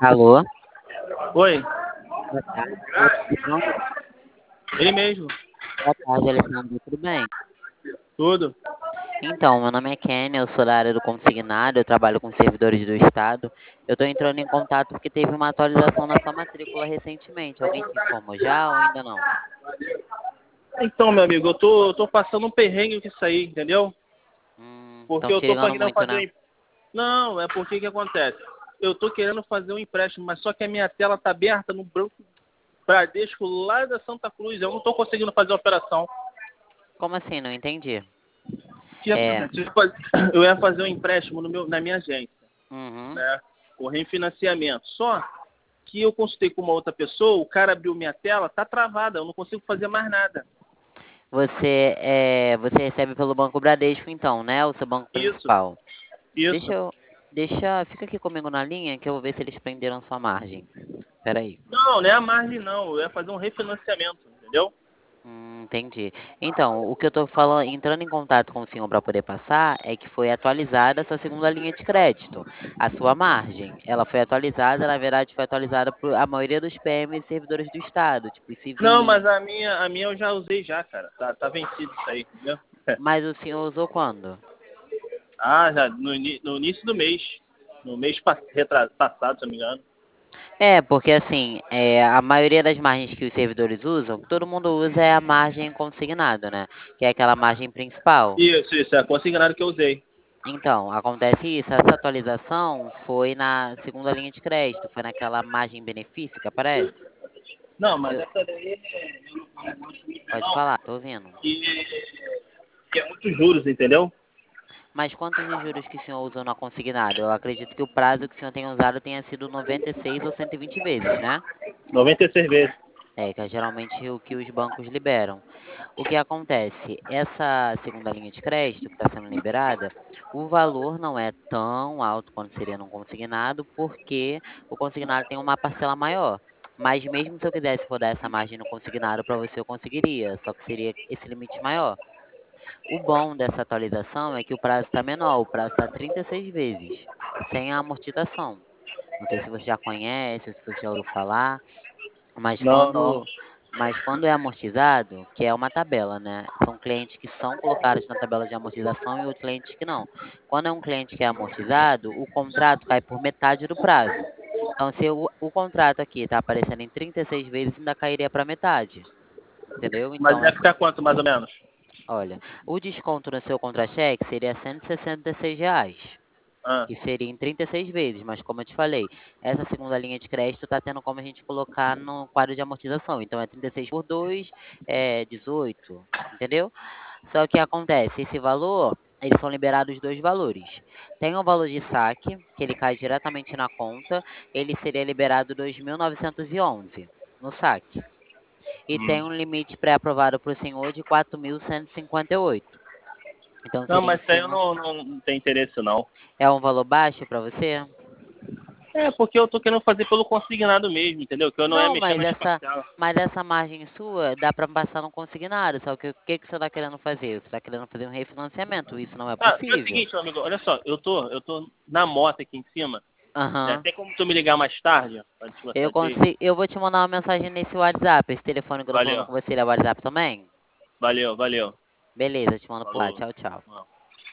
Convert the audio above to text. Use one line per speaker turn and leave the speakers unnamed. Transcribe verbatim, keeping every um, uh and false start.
Alô,
Oi,
boa tarde, fala Filipão.
ele mesmo,
Boa tarde, Alessandro, tudo bem?
tudo.
Então, meu nome é Kenny, eu sou da área do consignado, eu trabalho com servidores do Estado. Eu estou entrando em contato porque teve uma atualização na sua matrícula recentemente. Alguém te informou já ou ainda não?
Então, meu amigo, eu tô, eu tô passando um perrengue com isso aí, entendeu?
Hum,
Porque
estão
eu
te
tô
ligando
querendo
muito,
fazer um...
né?
em- Não, é porque que acontece? Eu tô querendo fazer um empréstimo, mas só que a minha tela tá aberta no Banco Bradesco lá da Santa Cruz. Eu não tô conseguindo fazer a operação.
Como assim? Não entendi.
O que
É,
acontece? Eu ia fazer eu ia fazer um empréstimo no meu, na minha agência,
uhum.
né? O refinanciamento. Só que eu consultei com uma outra pessoa, o cara abriu minha tela, tá travada, eu não consigo fazer mais nada.
Você, é, você recebe pelo Banco Bradesco, então, né? O seu banco
Isso,
principal. Deixa
isso.
eu, deixa, fica aqui comigo na linha que eu vou ver se eles prenderam sua margem. Peraí.
Não, não é a margem não. Eu ia fazer um refinanciamento, entendeu?
Hum, entendi. Então, o que eu estou falando, entrando em contato com o senhor para poder passar, é que foi atualizada a sua segunda linha de crédito, a sua margem. Ela foi atualizada, na verdade, foi atualizada por a maioria dos P Ms e servidores do Estado, tipo os
Não, mas
civis.
a minha, a minha eu já usei já, cara. Tá, tá vencido isso aí, entendeu?
Mas o senhor usou quando?
Ah, já no, ini- no início do mês. No mês pa- retra- passado, se eu não me engano.
É, porque assim, é, a maioria das margens que os servidores usam, que todo mundo usa é a margem consignado, né? Que é aquela margem principal.
Isso, isso, é consignado que eu usei.
Então, acontece isso. Essa atualização foi na segunda linha de crédito, foi naquela margem benefício que aparece.
Não, mas
Eu-
essa daí é, eu não pago muito
pode
não,
falar, tô ouvindo.
que, que é muitos juros, entendeu?
Mas quantos de juros que o senhor usou na consignado? Eu acredito que o prazo que o senhor tenha usado tenha sido noventa e seis ou cento e vinte vezes, né?
noventa e seis vezes.
É, que é geralmente o que os bancos liberam. O que acontece? Essa segunda linha de crédito que está sendo liberada, o valor não é tão alto quanto seria num consignado, porque o consignado tem uma parcela maior. Mas mesmo se eu quisesse rodar essa margem no consignado para você, eu conseguiria, só que seria esse limite maior. O bom dessa atualização é que o prazo está menor, o prazo está trinta e seis vezes, sem a amortização. Não sei se você já conhece, ou se você já ouviu falar. Mas
Não, não.
quando, mas quando é amortizado, que é uma tabela, né? São clientes que são colocados na tabela de amortização e outros clientes que não. Quando é um cliente que é amortizado, o contrato cai por metade do prazo. Então, se o, o contrato aqui está aparecendo em trinta e seis vezes, ainda cairia para metade. Entendeu?
Mas
Então,
vai ficar quanto, mais ou menos?
olha, o desconto no seu contra-cheque seria cento e sessenta e seis reais,
Ah,
que seria em trinta e seis vezes, mas como eu te falei, essa segunda linha de crédito está tendo como a gente colocar no quadro de amortização. Então é trinta e seis por dois, é dezoito, entendeu? Só que acontece, esse valor, eles são liberados dois valores. Tem o valor de saque, que ele cai diretamente na conta, ele seria liberado dois mil novecentos e onze no saque. E tem
hum.
um limite pré-aprovado para o senhor de quatro mil cento e cinquenta e oito. Então
Não,
seria em
mas isso aí eu
cima.
não, não, não tenho interesse, não.
É um valor baixo para você?
É, porque eu tô querendo fazer pelo consignado mesmo, entendeu? Que eu não ia
Não,
mexer
mas
nas
essa,
parcelas.
mas essa margem sua dá para passar no consignado. Só que o que, que você está querendo fazer? Você está querendo fazer um refinanciamento. Isso não é
Ah, que é o
possível.
seguinte, meu amigo, olha só, eu tô, eu tô na moto aqui em cima, né?
Aham.
Tem como tu me ligar mais tarde, antes de você
Eu
sair?
consigo, eu vou te mandar uma mensagem nesse WhatsApp. Esse telefone que eu tô falando
Valeu,
com você, ele é WhatsApp também?
valeu, valeu.
Beleza, eu te mando por lá.
Falou.
Tchau, tchau.
Falou.